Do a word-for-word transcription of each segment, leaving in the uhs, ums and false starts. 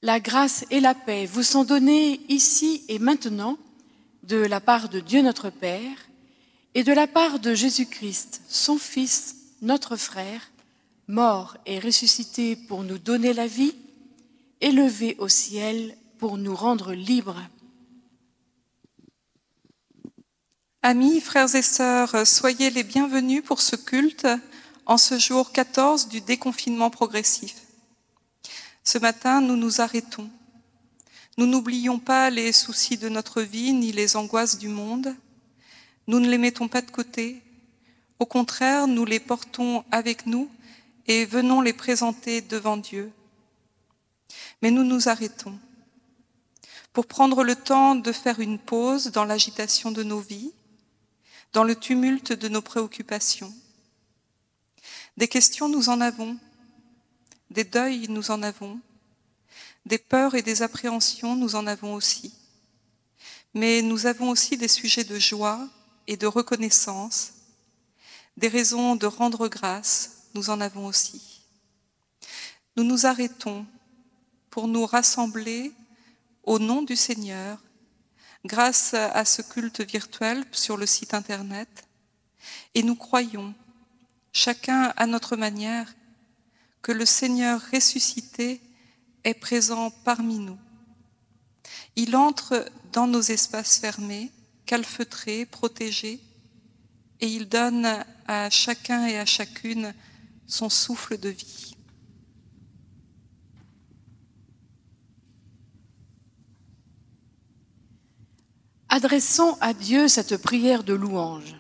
La grâce et la paix vous sont données ici et maintenant de la part de Dieu notre Père et de la part de Jésus-Christ, son Fils, notre frère, mort et ressuscité pour nous donner la vie, élevé au ciel pour nous rendre libres. Amis, frères et sœurs, soyez les bienvenus pour ce culte en ce jour quatorze du déconfinement progressif. Ce matin, nous nous arrêtons. Nous n'oublions pas les soucis de notre vie ni les angoisses du monde. Nous ne les mettons pas de côté. Au contraire, nous les portons avec nous et venons les présenter devant Dieu. Mais nous nous arrêtons pour prendre le temps de faire une pause dans l'agitation de nos vies, dans le tumulte de nos préoccupations. Des questions, nous en avons. Des deuils, nous en avons. Des peurs et des appréhensions, nous en avons aussi. Mais nous avons aussi des sujets de joie et de reconnaissance, des raisons de rendre grâce, nous en avons aussi. Nous nous arrêtons pour nous rassembler au nom du Seigneur, grâce à ce culte virtuel sur le site internet, et nous croyons, chacun à notre manière, que le Seigneur ressuscité est présent parmi nous. Il entre dans nos espaces fermés, calfeutrés, protégés, et il donne à chacun et à chacune son souffle de vie. Adressons à Dieu cette prière de louange.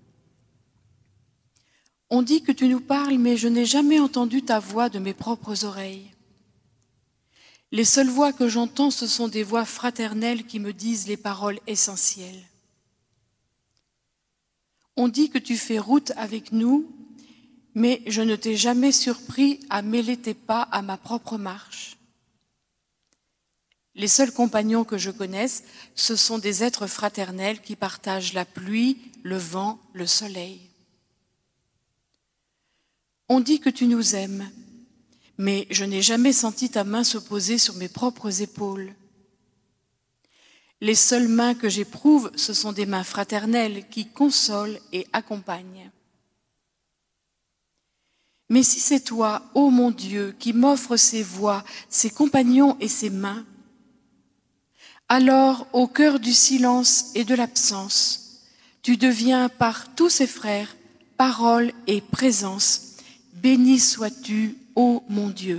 On dit que tu nous parles, mais je n'ai jamais entendu ta voix de mes propres oreilles. Les seules voix que j'entends, ce sont des voix fraternelles qui me disent les paroles essentielles. On dit que tu fais route avec nous, mais je ne t'ai jamais surpris à mêler tes pas à ma propre marche. Les seuls compagnons que je connaisse, ce sont des êtres fraternels qui partagent la pluie, le vent, le soleil. On dit que tu nous aimes, mais je n'ai jamais senti ta main se poser sur mes propres épaules. Les seules mains que j'éprouve, ce sont des mains fraternelles qui consolent et accompagnent. Mais si c'est toi, ô mon Dieu, qui m'offres ces voix, ces compagnons et ces mains, alors, au cœur du silence et de l'absence, tu deviens par tous ces frères, parole et présence. Béni sois-tu, ô mon Dieu.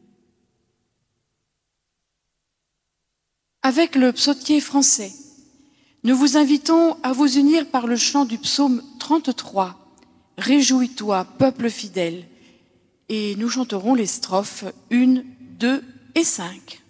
Avec le psautier français, nous vous invitons à vous unir par le chant du psaume trente-trois, « Réjouis-toi, peuple fidèle », et nous chanterons les strophes un, deux et cinq.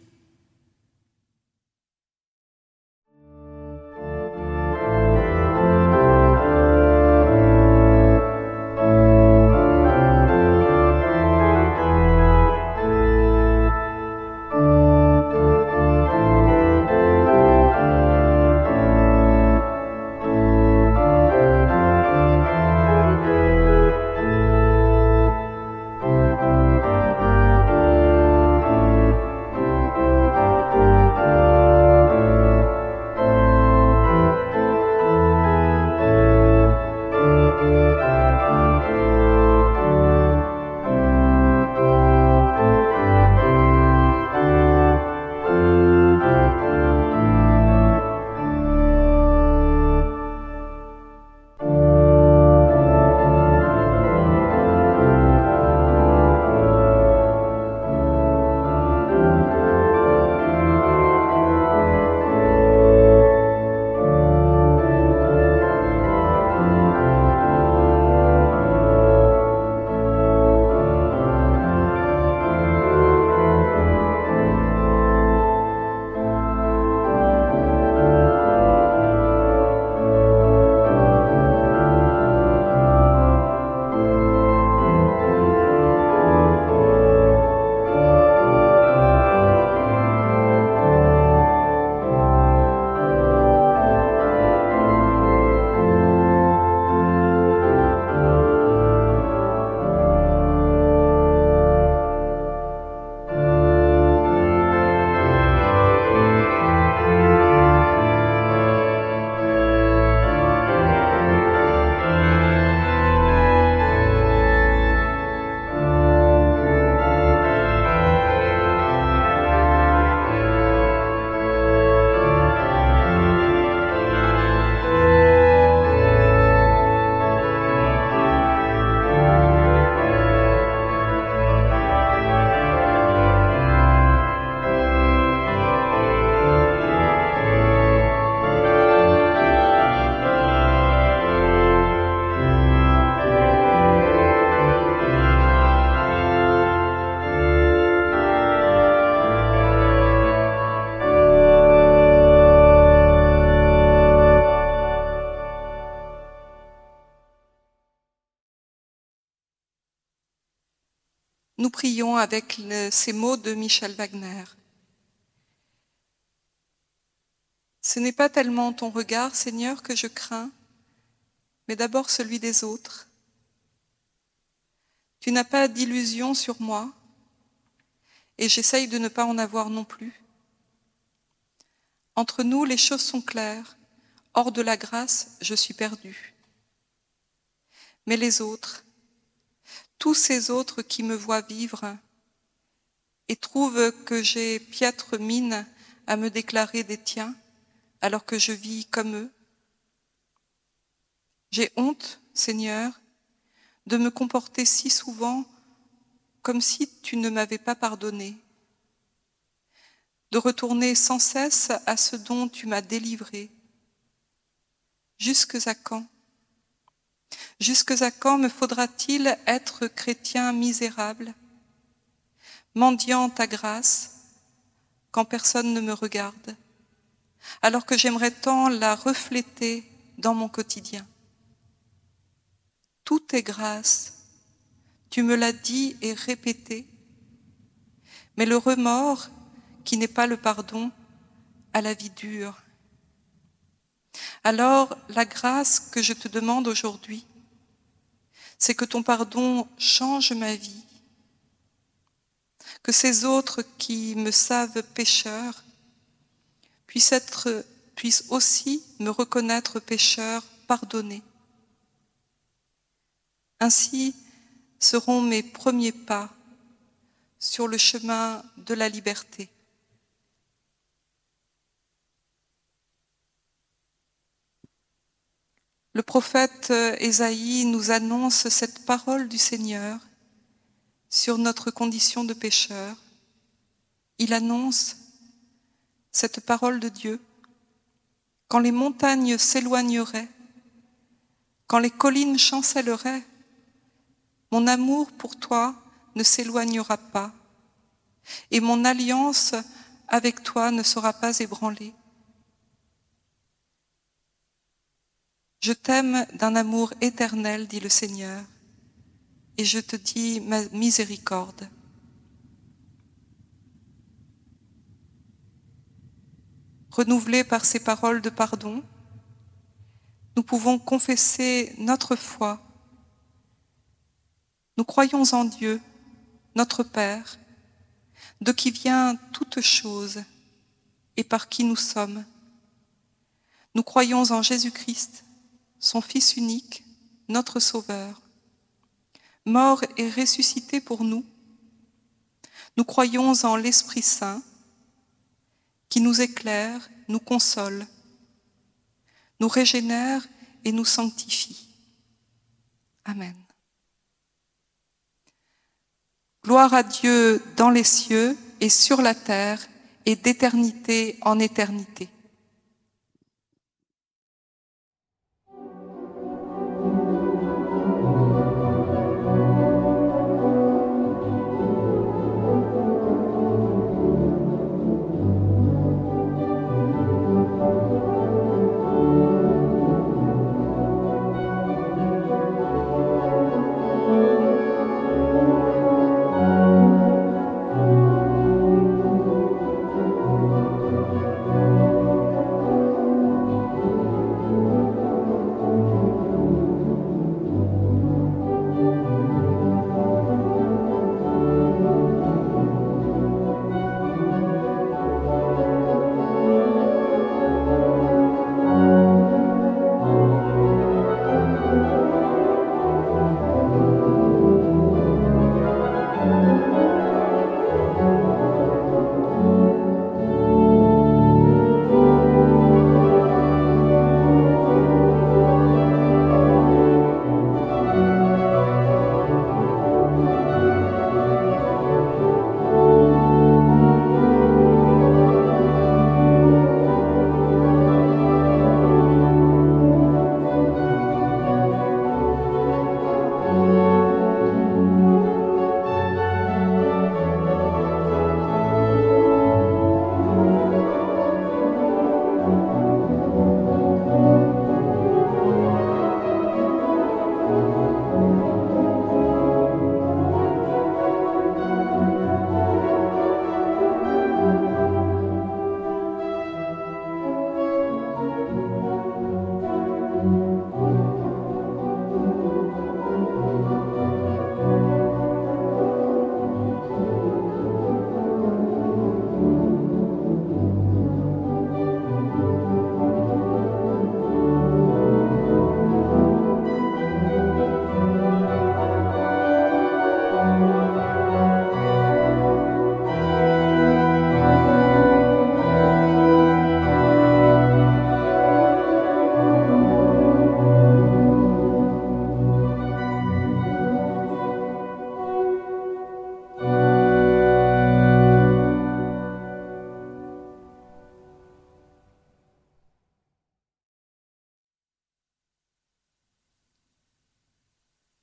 nous prions avec le, ces mots de Michel Wagner. Ce n'est pas tellement ton regard, Seigneur, que je crains, mais d'abord celui des autres. Tu n'as pas d'illusion sur moi, et j'essaye de ne pas en avoir non plus. Entre nous, les choses sont claires. Hors de la grâce, je suis perdue. Mais les autres, tous ces autres qui me voient vivre et trouvent que j'ai piètre mine à me déclarer des tiens alors que je vis comme eux. J'ai honte, Seigneur, de me comporter si souvent comme si tu ne m'avais pas pardonné, de retourner sans cesse à ce dont tu m'as délivré. Jusque à quand? Jusque à quand me faudra-t-il être chrétien misérable, mendiant ta grâce, quand personne ne me regarde, alors que j'aimerais tant la refléter dans mon quotidien? Tout est grâce, tu me l'as dit et répété, mais le remords, qui n'est pas le pardon, a la vie dure. Alors, la grâce que je te demande aujourd'hui, c'est que ton pardon change ma vie, que ces autres qui me savent pécheur puissent, être, puissent aussi me reconnaître pécheur pardonné. Ainsi seront mes premiers pas sur le chemin de la liberté. Le prophète Ésaïe nous annonce cette parole du Seigneur sur notre condition de pécheur. Il annonce cette parole de Dieu. Quand les montagnes s'éloigneraient, quand les collines chancelleraient, mon amour pour toi ne s'éloignera pas et mon alliance avec toi ne sera pas ébranlée. Je t'aime d'un amour éternel, dit le Seigneur, et je te dis ma miséricorde. Renouvelés par ces paroles de pardon, nous pouvons confesser notre foi. Nous croyons en Dieu, notre Père, de qui vient toute chose et par qui nous sommes. Nous croyons en Jésus-Christ, son Fils unique, notre Sauveur, mort et ressuscité pour nous. Nous croyons en l'Esprit Saint, qui nous éclaire, nous console, nous régénère et nous sanctifie. Amen. Gloire à Dieu dans les cieux et sur la terre et d'éternité en éternité.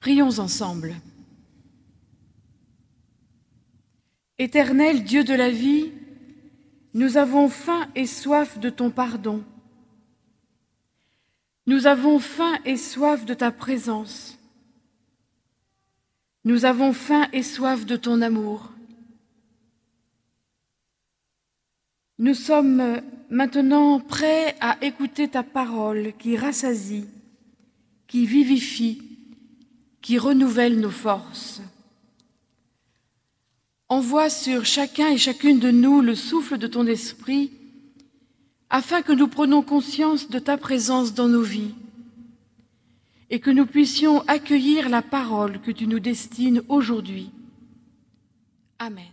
Prions ensemble. Éternel Dieu de la vie, nous avons faim et soif de ton pardon. Nous avons faim et soif de ta présence. Nous avons faim et soif de ton amour. Nous sommes maintenant prêts à écouter ta parole qui rassasie, qui vivifie, qui renouvelle nos forces. Envoie sur chacun et chacune de nous le souffle de ton esprit, afin que nous prenions conscience de ta présence dans nos vies et que nous puissions accueillir la parole que tu nous destines aujourd'hui. Amen.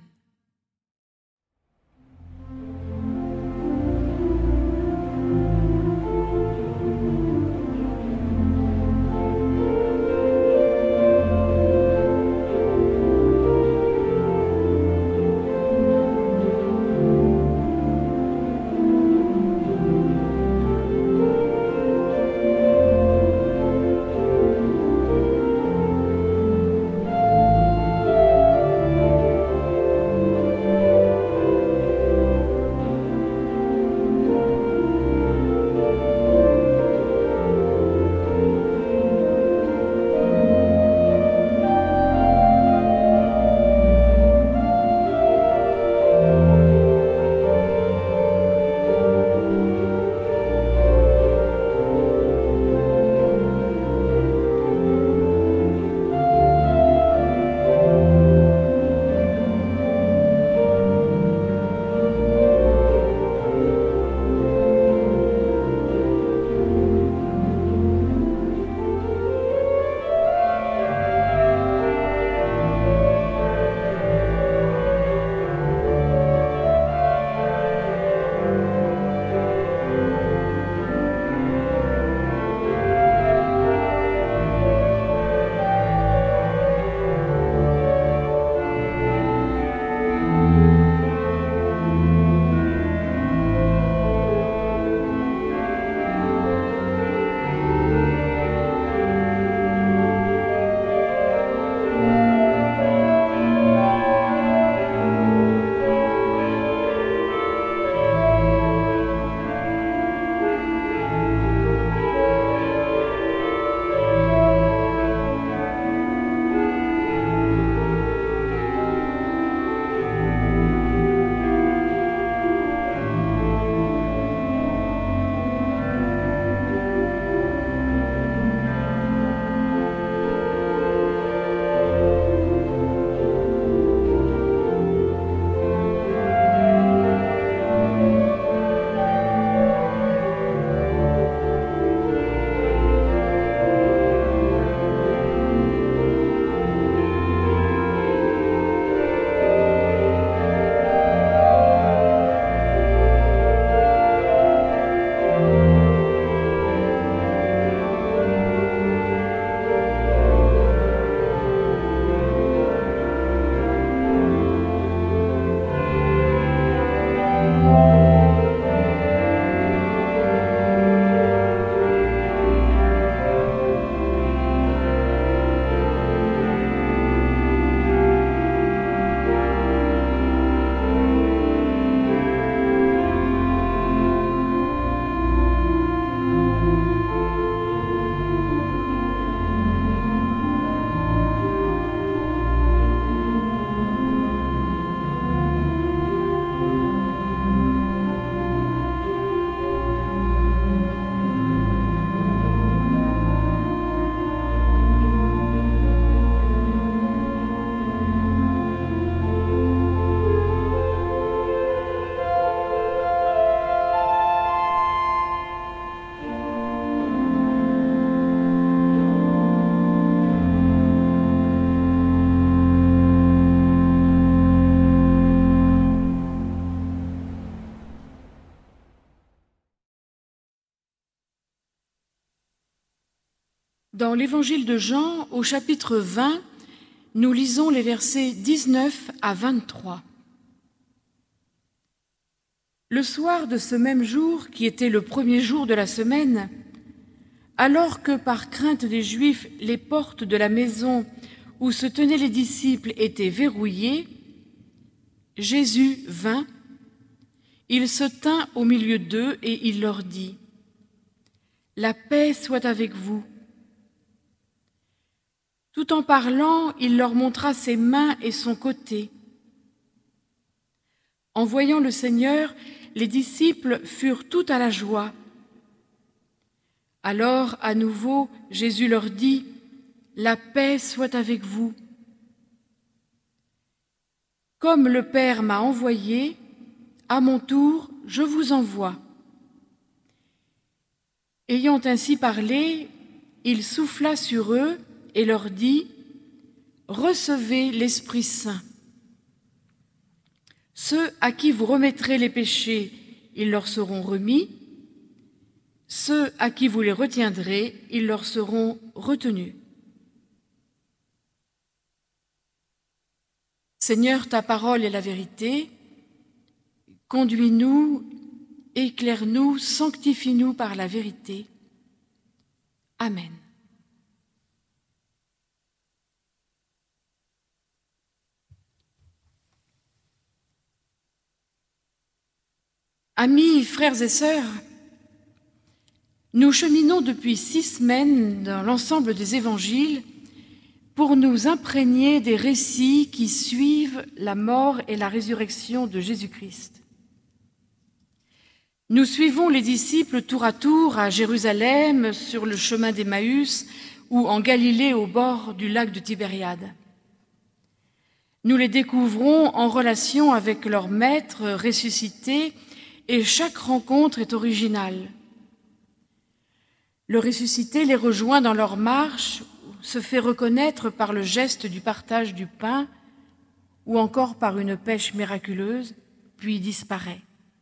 Dans l'Évangile de Jean, au chapitre vingt, nous lisons les versets dix-neuf à vingt-trois. Le soir de ce même jour, qui était le premier jour de la semaine, Alors que par crainte des Juifs, les portes de la maison où se tenaient les disciples étaient verrouillées, Jésus vint, il se tint au milieu d'eux et il leur dit : « La paix soit avec vous. » Tout en parlant, il leur montra ses mains et son côté. En voyant le Seigneur, les disciples furent tout à la joie. Alors, à nouveau, Jésus leur dit : « La paix soit avec vous. Comme le Père m'a envoyé, à mon tour, je vous envoie. » Ayant ainsi parlé, il souffla sur eux et leur dit : « Recevez l'Esprit Saint. Ceux à qui vous remettrez les péchés, ils leur seront remis. Ceux à qui vous les retiendrez, ils leur seront retenus. » Seigneur, ta parole est la vérité. Conduis-nous, éclaire-nous, sanctifie-nous par la vérité. Amen. Amis, frères et sœurs, nous cheminons depuis six semaines dans l'ensemble des évangiles pour nous imprégner des récits qui suivent la mort et la résurrection de Jésus-Christ. Nous suivons les disciples tour à tour à Jérusalem, sur le chemin d'Emmaüs ou en Galilée au bord du lac de Tibériade. Nous les découvrons en relation avec leur maître ressuscité et chaque rencontre est originale. Le ressuscité les rejoint dans leur marche, se fait reconnaître par le geste du partage du pain ou encore par une pêche miraculeuse, puis disparaît.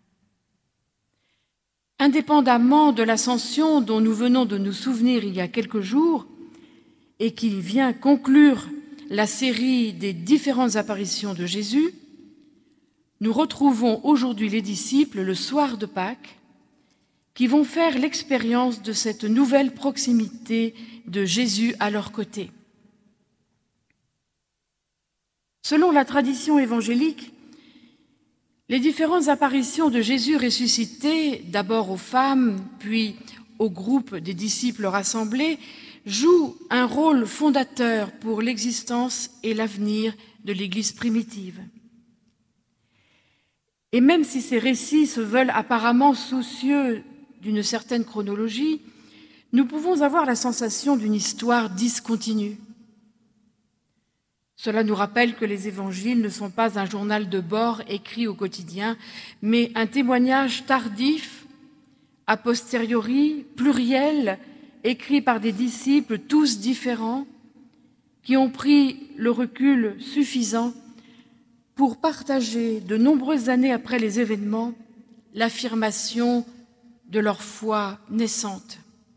Indépendamment de l'ascension dont nous venons de nous souvenir il y a quelques jours et qui vient conclure la série des différentes apparitions de Jésus, nous retrouvons aujourd'hui les disciples le soir de Pâques qui vont faire l'expérience de cette nouvelle proximité de Jésus à leur côté. Selon la tradition évangélique, les différentes apparitions de Jésus ressuscité, d'abord aux femmes, puis au groupe des disciples rassemblés, jouent un rôle fondateur pour l'existence et l'avenir de l'Église primitive. Et même si ces récits se veulent apparemment soucieux d'une certaine chronologie, nous pouvons avoir la sensation d'une histoire discontinue. Cela nous rappelle que les évangiles ne sont pas un journal de bord écrit au quotidien, mais un témoignage tardif, a posteriori, pluriel, écrit par des disciples tous différents, qui ont pris le recul suffisant pour partager, de nombreuses années après les événements, l'affirmation de leur foi naissante.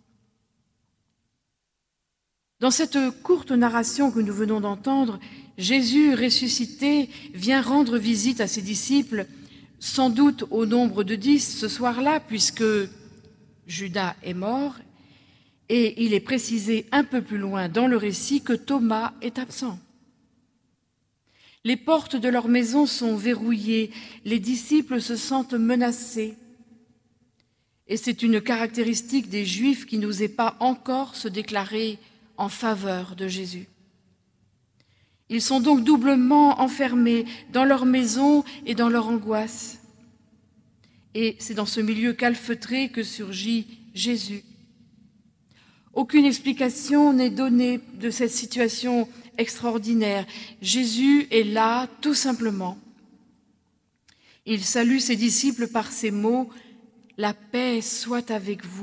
Dans cette courte narration que nous venons d'entendre, Jésus ressuscité vient rendre visite à ses disciples, sans doute au nombre de dix ce soir-là, puisque Judas est mort, et il est précisé un peu plus loin dans le récit que Thomas est absent. Les portes de leur maison sont verrouillées, les disciples se sentent menacés. Et c'est une caractéristique des Juifs qui n'osaient pas encore se déclarer en faveur de Jésus. Ils sont donc doublement enfermés dans leur maison et dans leur angoisse. Et c'est dans ce milieu calfeutré que surgit Jésus. Aucune explication n'est donnée de cette situation extraordinaire. Jésus est là tout simplement. Il salue ses disciples par ces mots : « La paix soit avec vous ».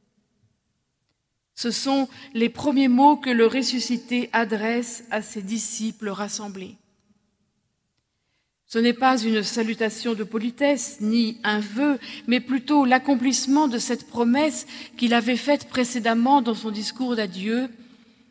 Ce sont les premiers mots que le ressuscité adresse à ses disciples rassemblés. Ce n'est pas une salutation de politesse, ni un vœu, mais plutôt l'accomplissement de cette promesse qu'il avait faite précédemment dans son discours d'adieu.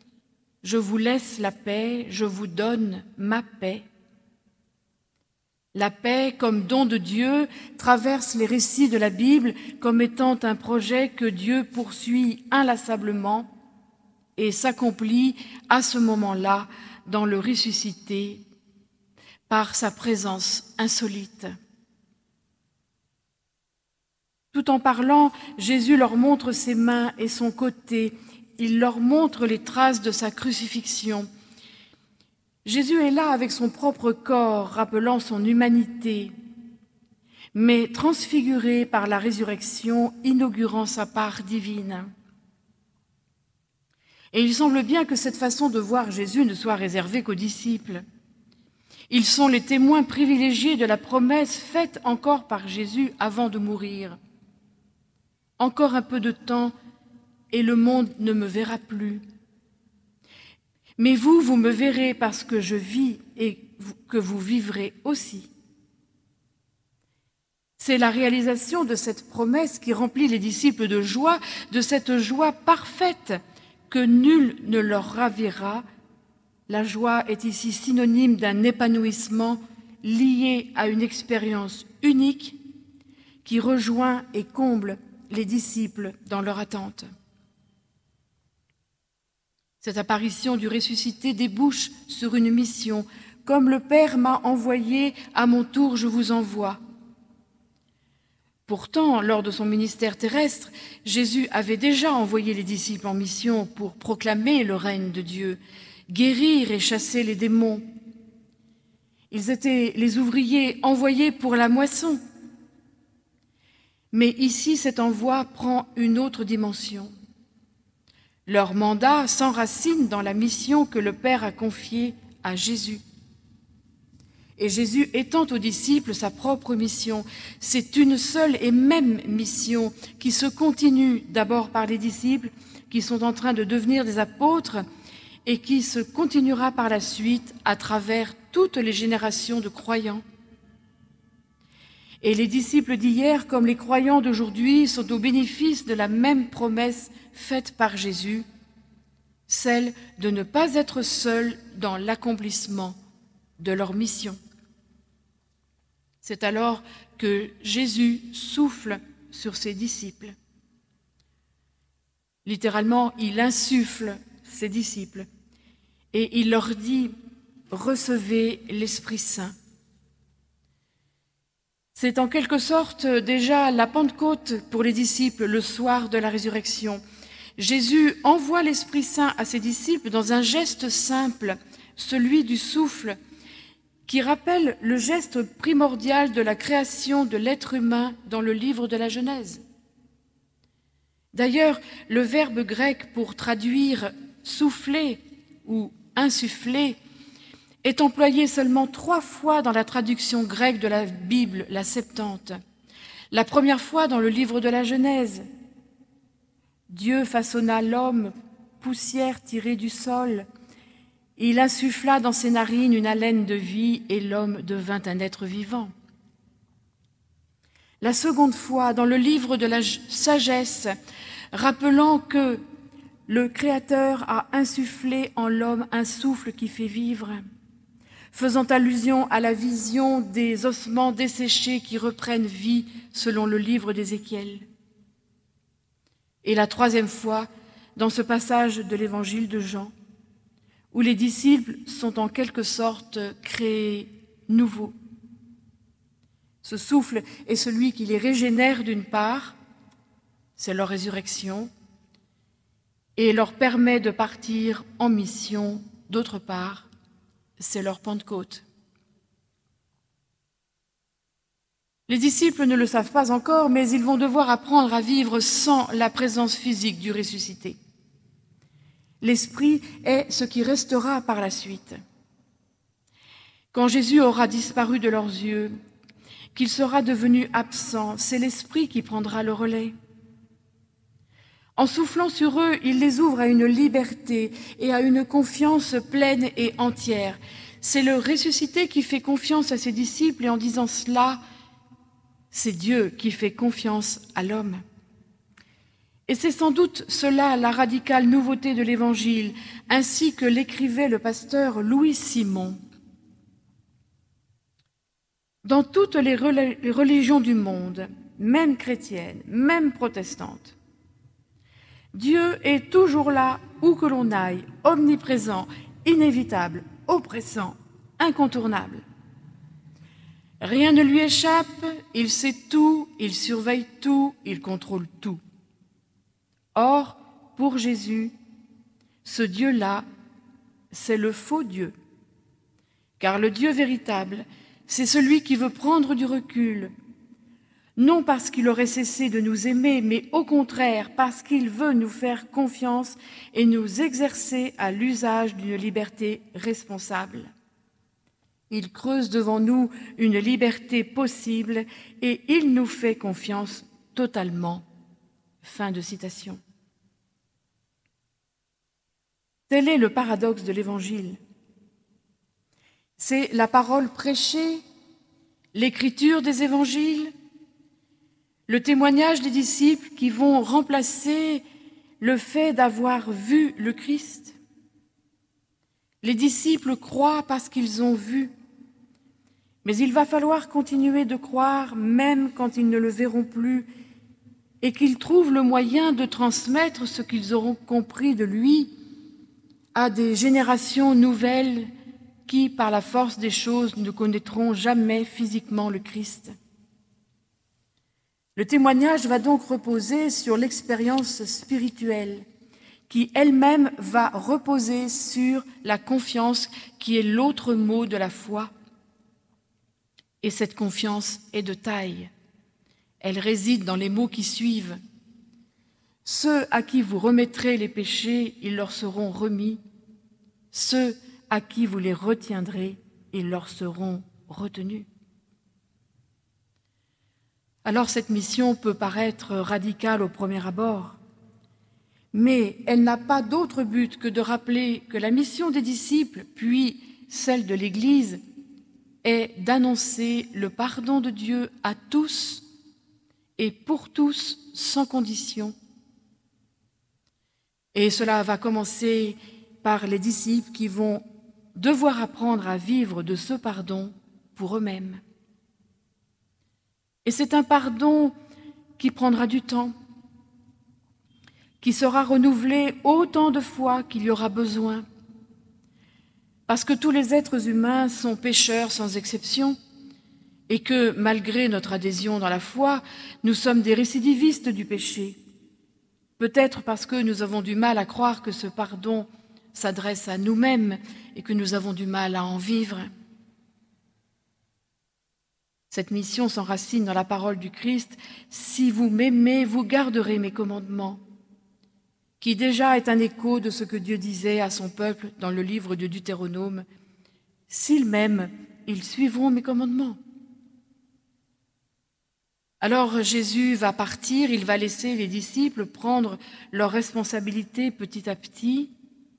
« Je vous laisse la paix, je vous donne ma paix ». La paix, comme don de Dieu, traverse les récits de la Bible comme étant un projet que Dieu poursuit inlassablement et s'accomplit à ce moment-là dans le ressuscité par sa présence insolite. Tout en parlant, Jésus leur montre ses mains et son côté. Il leur montre les traces de sa crucifixion. Jésus est là avec son propre corps, rappelant son humanité, mais transfiguré par la résurrection, inaugurant sa part divine. Et il semble bien que cette façon de voir Jésus ne soit réservée qu'aux disciples. Ils sont les témoins privilégiés de la promesse faite encore par Jésus avant de mourir. Encore un peu de temps et le monde ne me verra plus. Mais vous, vous me verrez parce que je vis et que vous vivrez aussi. C'est la réalisation de cette promesse qui remplit les disciples de joie, de cette joie parfaite que nul ne leur ravira. La joie est ici synonyme d'un épanouissement lié à une expérience unique qui rejoint et comble les disciples dans leur attente. Cette apparition du ressuscité débouche sur une mission. Comme le Père m'a envoyé, à mon tour je vous envoie. Pourtant, lors de son ministère terrestre, Jésus avait déjà envoyé les disciples en mission pour proclamer le règne de Dieu, guérir et chasser les démons. Ils étaient les ouvriers envoyés pour la moisson. Mais ici, cet envoi prend une autre dimension. Leur mandat s'enracine dans la mission que le Père a confiée à Jésus. Et Jésus étend aux disciples sa propre mission. C'est une seule et même mission qui se continue d'abord par les disciples qui sont en train de devenir des apôtres et qui se continuera par la suite à travers toutes les générations de croyants. Et les disciples d'hier, comme les croyants d'aujourd'hui, sont au bénéfice de la même promesse faite par Jésus, celle de ne pas être seuls dans l'accomplissement de leur mission. C'est alors que Jésus souffle sur ses disciples. Littéralement, il insuffle ses disciples et il leur dit « Recevez l'Esprit Saint ». C'est en quelque sorte déjà la Pentecôte pour les disciples le soir de la résurrection. Jésus envoie l'Esprit Saint à ses disciples dans un geste simple, celui du souffle, qui rappelle le geste primordial de la création de l'être humain dans le livre de la Genèse. D'ailleurs, le verbe grec pour traduire « souffler » ou « insuffler » est employé seulement trois fois dans la traduction grecque de la Bible, la Septante. La première fois dans le livre de la Genèse. Dieu façonna l'homme, poussière tirée du sol. Il insuffla dans ses narines une haleine de vie et l'homme devint un être vivant. La seconde fois dans le livre de la sagesse, rappelant que le Créateur a insufflé en l'homme un souffle qui fait vivre, faisant allusion à la vision des ossements desséchés qui reprennent vie selon le livre d'Ézéchiel. Et la troisième fois, dans ce passage de l'évangile de Jean, où les disciples sont en quelque sorte créés nouveaux. Ce souffle est celui qui les régénère d'une part, c'est leur résurrection, et leur permet de partir en mission d'autre part, c'est leur Pentecôte. Les disciples ne le savent pas encore, mais ils vont devoir apprendre à vivre sans la présence physique du ressuscité. L'Esprit est ce qui restera par la suite. Quand Jésus aura disparu de leurs yeux, qu'il sera devenu absent, c'est l'Esprit qui prendra le relais. En soufflant sur eux, il les ouvre à une liberté et à une confiance pleine et entière. C'est le ressuscité qui fait confiance à ses disciples et en disant cela, c'est Dieu qui fait confiance à l'homme. Et c'est sans doute cela la radicale nouveauté de l'Évangile, ainsi que l'écrivait le pasteur Louis Simon. Dans toutes les religions du monde, même chrétiennes, même protestantes, Dieu est toujours là où que l'on aille, omniprésent, inévitable, oppressant, incontournable. Rien ne lui échappe, il sait tout, il surveille tout, il contrôle tout. Or, pour Jésus, ce Dieu-là, c'est le faux Dieu. Car le Dieu véritable, c'est celui qui veut prendre du recul, non parce qu'il aurait cessé de nous aimer, mais au contraire parce qu'il veut nous faire confiance et nous exercer à l'usage d'une liberté responsable. Il creuse devant nous une liberté possible et il nous fait confiance totalement. Fin de citation. Tel est le paradoxe de l'Évangile. C'est la parole prêchée, l'écriture des évangiles, le témoignage des disciples qui vont remplacer le fait d'avoir vu le Christ. Les disciples croient parce qu'ils ont vu, mais il va falloir continuer de croire même quand ils ne le verront plus et qu'ils trouvent le moyen de transmettre ce qu'ils auront compris de lui à des générations nouvelles qui, par la force des choses, ne connaîtront jamais physiquement le Christ. Le témoignage va donc reposer sur l'expérience spirituelle, qui elle-même va reposer sur la confiance, qui est l'autre mot de la foi. Et cette confiance est de taille. Elle réside dans les mots qui suivent. Ceux à qui vous remettrez les péchés, ils leur seront remis. Ceux à qui vous les retiendrez, ils leur seront retenus. Alors cette mission peut paraître radicale au premier abord, mais elle n'a pas d'autre but que de rappeler que la mission des disciples, puis celle de l'Église, est d'annoncer le pardon de Dieu à tous et pour tous sans condition. Et cela va commencer par les disciples qui vont devoir apprendre à vivre de ce pardon pour eux-mêmes. Et c'est un pardon qui prendra du temps, qui sera renouvelé autant de fois qu'il y aura besoin, parce que tous les êtres humains sont pécheurs sans exception, et que, malgré notre adhésion dans la foi, nous sommes des récidivistes du péché. Peut-être parce que nous avons du mal à croire que ce pardon s'adresse à nous-mêmes et que nous avons du mal à en vivre. Cette mission s'enracine dans la parole du Christ « Si vous m'aimez, vous garderez mes commandements », qui déjà est un écho de ce que Dieu disait à son peuple dans le livre de Deutéronome « S'ils m'aiment, ils suivront mes commandements ». Alors Jésus va partir, il va laisser les disciples prendre leurs responsabilités petit à petit.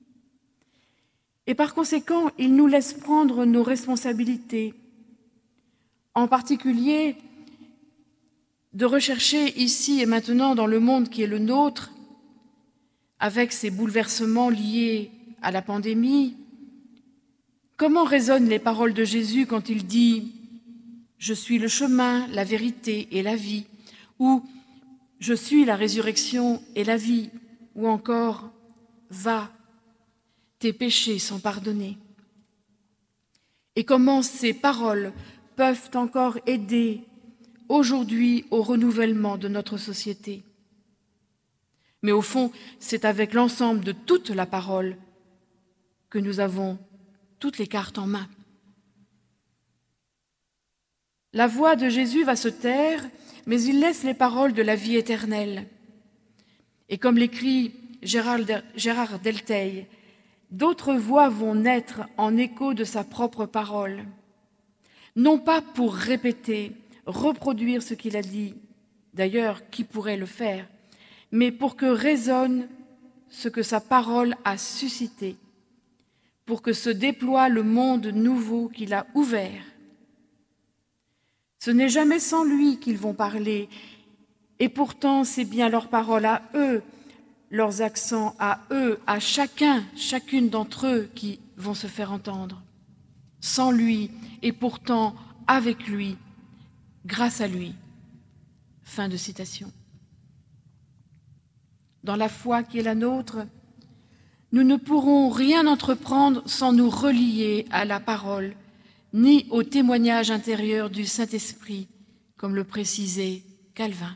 Et par conséquent, il nous laisse prendre nos responsabilités, en particulier de rechercher ici et maintenant dans le monde qui est le nôtre, avec ces bouleversements liés à la pandémie, comment résonnent les paroles de Jésus quand il dit « Je suis le chemin, la vérité et la vie » ou « Je suis la résurrection et la vie » ou encore « Va, tes péchés sont pardonnés ». Et comment ces paroles peuvent encore aider aujourd'hui au renouvellement de notre société. Mais au fond, c'est avec l'ensemble de toute la parole que nous avons toutes les cartes en main. La voix de Jésus va se taire, mais il laisse les paroles de la vie éternelle. Et comme l'écrit Gérard Delteil, d'autres voix vont naître en écho de sa propre parole, non pas pour répéter, reproduire ce qu'il a dit, d'ailleurs, qui pourrait le faire, mais pour que résonne ce que sa parole a suscité, pour que se déploie le monde nouveau qu'il a ouvert. Ce n'est jamais sans lui qu'ils vont parler, et pourtant c'est bien leur parole à eux, leurs accents à eux, à chacun, chacune d'entre eux qui vont se faire entendre. Sans lui, et pourtant avec lui, grâce à lui. Fin de citation. Dans la foi qui est la nôtre, nous ne pourrons rien entreprendre sans nous relier à la parole, ni au témoignage intérieur du Saint-Esprit, comme le précisait Calvin.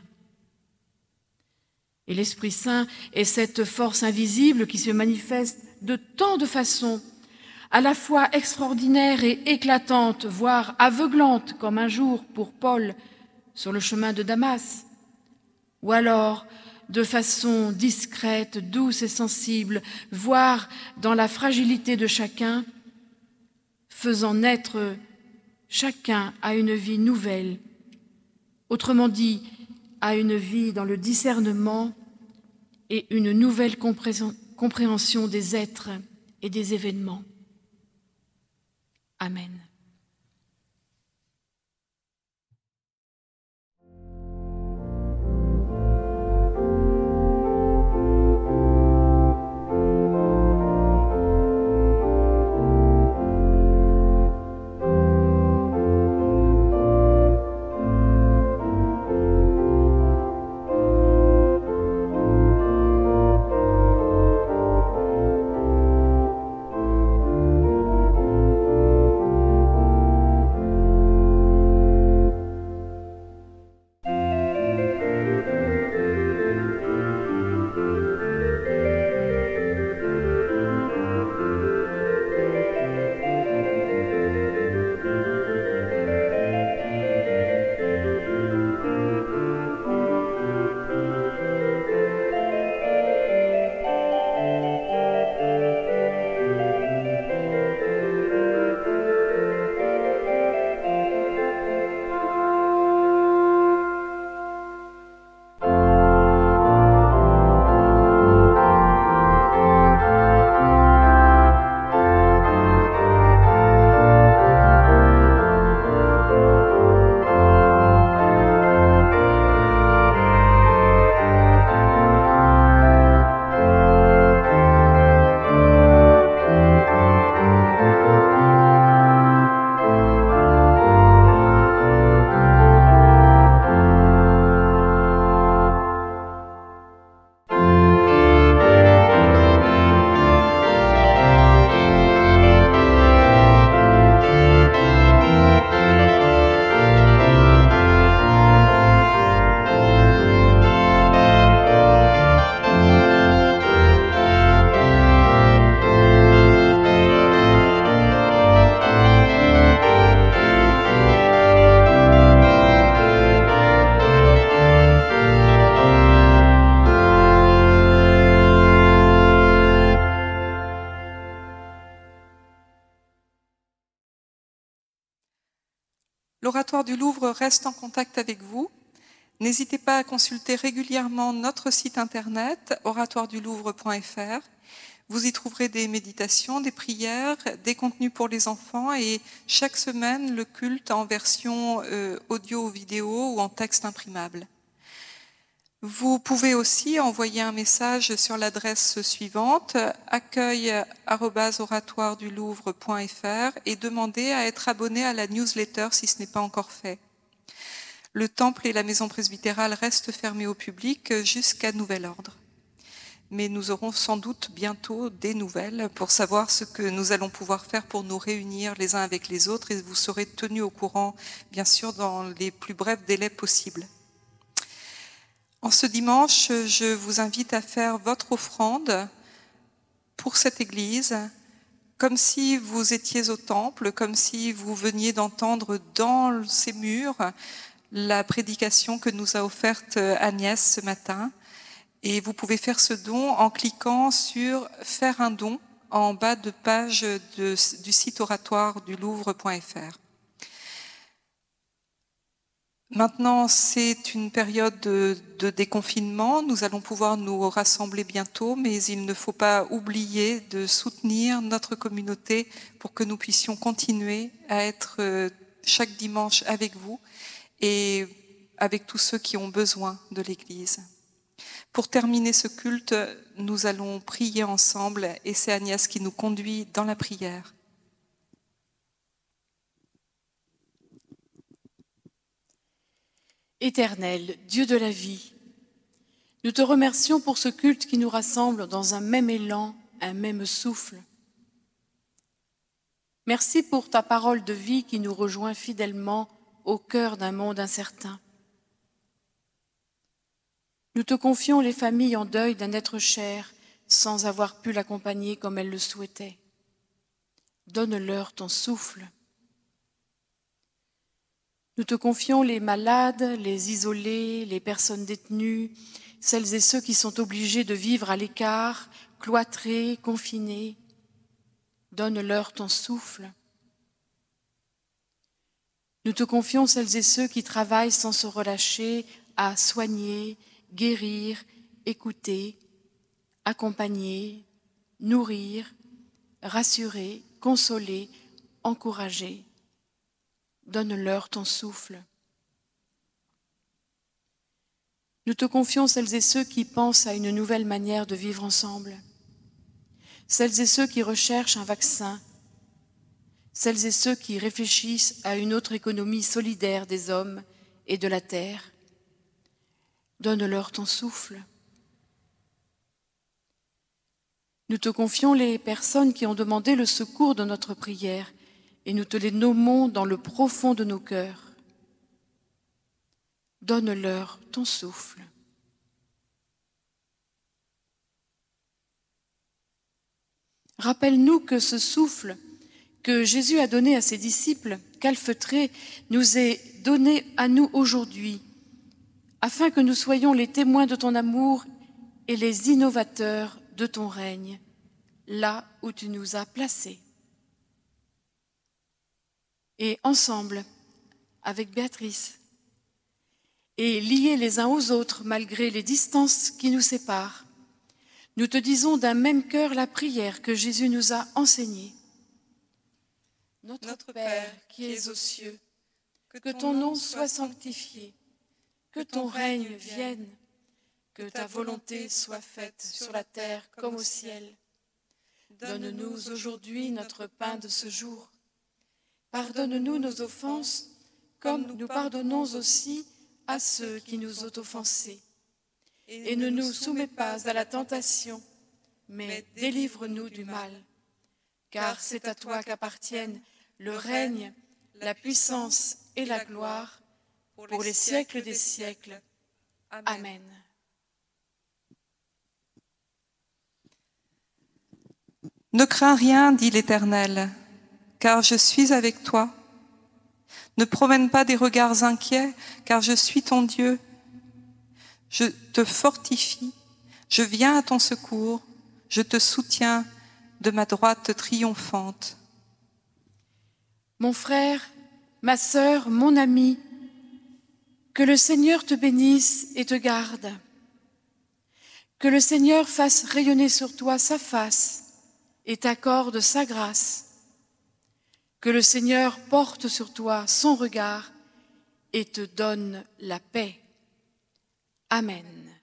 Et l'Esprit Saint est cette force invisible qui se manifeste de tant de façons, à la fois extraordinaire et éclatante, voire aveuglante, comme un jour pour Paul sur le chemin de Damas, ou alors de façon discrète, douce et sensible, voire dans la fragilité de chacun, faisant naître chacun à une vie nouvelle, autrement dit, à une vie dans le discernement et une nouvelle compréhension des êtres et des événements. Amen. L'Oratoire du Louvre reste en contact avec vous. N'hésitez pas à consulter régulièrement notre site internet oratoire du louvre point f r. Vous y trouverez des méditations, des prières, des contenus pour les enfants et chaque semaine le culte en version euh, audio ou vidéo ou en texte imprimable. Vous pouvez aussi envoyer un message sur l'adresse suivante accueil arobase oratoire du louvre point f r et demander à être abonné à la newsletter si ce n'est pas encore fait. Le temple et la maison presbytérale restent fermés au public jusqu'à nouvel ordre. Mais nous aurons sans doute bientôt des nouvelles pour savoir ce que nous allons pouvoir faire pour nous réunir les uns avec les autres et vous serez tenus au courant, bien sûr, dans les plus brefs délais possibles. En ce dimanche, je vous invite à faire votre offrande pour cette Église, comme si vous étiez au temple, comme si vous veniez d'entendre dans ces murs la prédication que nous a offerte Agnès ce matin. Et vous pouvez faire ce don en cliquant sur « Faire un don » en bas de page de, du site oratoire du louvre point f r. Maintenant, c'est une période de, de déconfinement. Nous allons pouvoir nous rassembler bientôt, mais il ne faut pas oublier de soutenir notre communauté pour que nous puissions continuer à être chaque dimanche avec vous et avec tous ceux qui ont besoin de l'Église. Pour terminer ce culte, nous allons prier ensemble et c'est Agnès qui nous conduit dans la prière. Éternel, Dieu de la vie, nous te remercions pour ce culte qui nous rassemble dans un même élan, un même souffle. Merci pour ta parole de vie qui nous rejoint fidèlement au cœur d'un monde incertain. Nous te confions les familles en deuil d'un être cher sans avoir pu l'accompagner comme elles le souhaitaient. Donne-leur ton souffle. Nous te confions les malades, les isolés, les personnes détenues, celles et ceux qui sont obligés de vivre à l'écart, cloîtrés, confinés. Donne-leur ton souffle. Nous te confions celles et ceux qui travaillent sans se relâcher à soigner, guérir, écouter, accompagner, nourrir, rassurer, consoler, encourager. Donne-leur ton souffle. Nous te confions celles et ceux qui pensent à une nouvelle manière de vivre ensemble, celles et ceux qui recherchent un vaccin, celles et ceux qui réfléchissent à une autre économie solidaire des hommes et de la terre. Donne-leur ton souffle. Nous te confions les personnes qui ont demandé le secours de notre prière et nous te les nommons dans le profond de nos cœurs. Donne-leur ton souffle. Rappelle-nous que ce souffle que Jésus a donné à ses disciples, calfeutrés, nous est donné à nous aujourd'hui, afin que nous soyons les témoins de ton amour et les innovateurs de ton règne, là où tu nous as placés. Et ensemble, avec Béatrice, et liés les uns aux autres malgré les distances qui nous séparent, nous te disons d'un même cœur la prière que Jésus nous a enseignée. Notre, Notre Père qui es aux cieux, que ton nom soit sanctifié, que ton règne vienne, que ta volonté soit faite sur la terre comme au ciel. Donne-nous aujourd'hui notre pain de ce jour. Pardonne-nous nos offenses, comme nous pardonnons aussi à ceux qui nous ont offensés. Et ne nous soumets pas à la tentation, mais délivre-nous du mal. Car c'est à toi qu'appartiennent le règne, la puissance et la gloire, pour les siècles des siècles. Amen. Ne crains rien, dit l'Éternel, car je suis avec toi. Ne promène pas des regards inquiets, car je suis ton Dieu. Je te fortifie, je viens à ton secours, je te soutiens de ma droite triomphante. Mon frère, ma sœur, mon ami, que le Seigneur te bénisse et te garde. Que le Seigneur fasse rayonner sur toi sa face et t'accorde sa grâce. Que le Seigneur porte sur toi son regard et te donne la paix. Amen.